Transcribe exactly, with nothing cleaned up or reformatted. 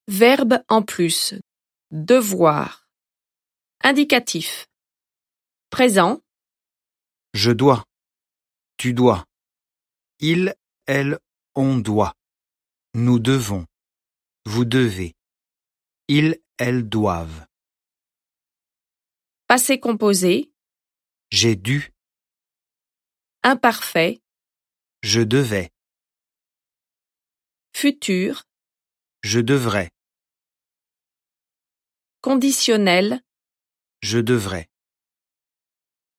Verbe en plus. Devoir. Indicatif. Présent. Je dois. Tu dois. Il, elle, on doit. Nous devons. Vous devez. Ils, elles doivent. Passé composé. J'ai dû. Imparfait. Je devais. Futur. Je devrais. Conditionnel. Je devrais.